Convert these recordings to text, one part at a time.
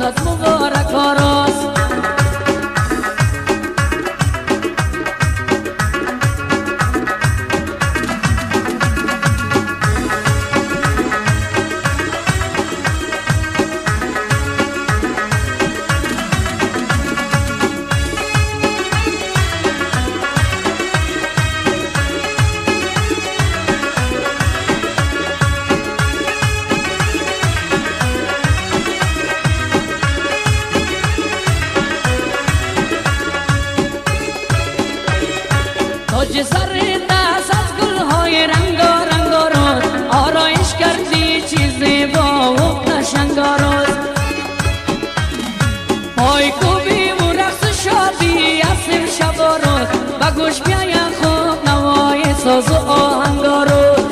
دستت مبارک آراز. تاج سر دست از گلهای رنگارنگ آرایش کردی چیزی با و قشنگاراز. پای کوبی و رقص شادی اسیر شباراز و گوش بیای خوب نوای ساز و آهنگاراز.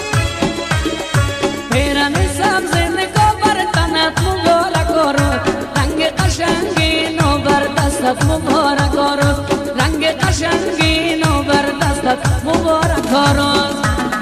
پیرن سبز نگاه بر تنت مبارک آراز. رنگ قشنگی نو بر دستت مبارک آراز. رنگ قشنگی نو بر دستت مبارک آراز.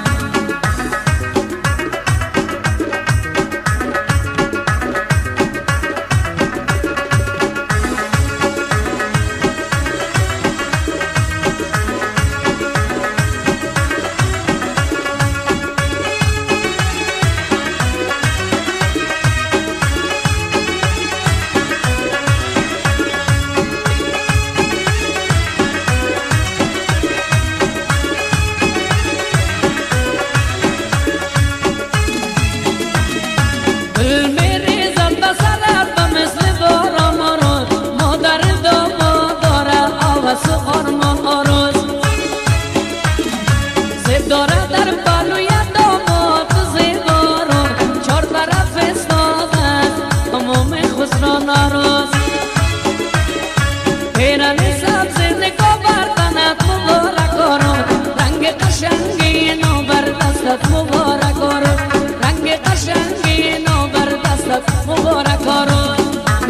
پیرن سبز نگاه بر تنت مبارک آراز. رنگ قشنگی نو بر دستت مبارک آراز. رنگ قشنگی نو بر دستت مبارک آراز.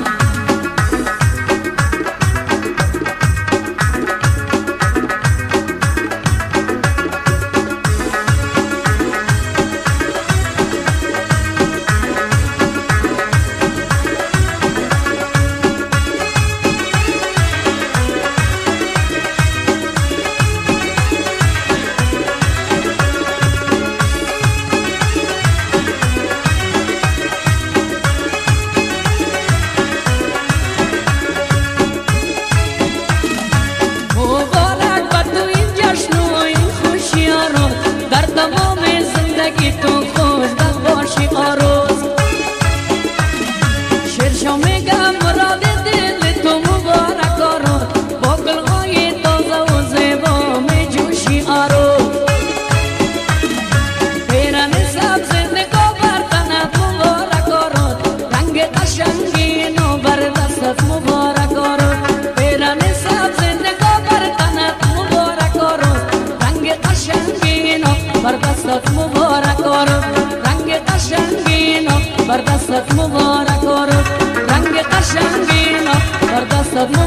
در تمام زندگی تو خوشبخت باشی آروز. شیرشو میگم مراد دل تو مبارک آروز. با گلهای تازه و زیبا می جوشی آروز. پیرن سبز نگاه بر تنت مبارک آروز. رنگ قشنگی نو بر دستت مبارک آروز. پیرن سبز نگاه بر تنت مبارک آروز. رنگ قشنگی نو بر دستت مبارک آراز. رنگ قشنگی نو بر دستت مبارک آراز. رنگ قشنگی نو بر دستت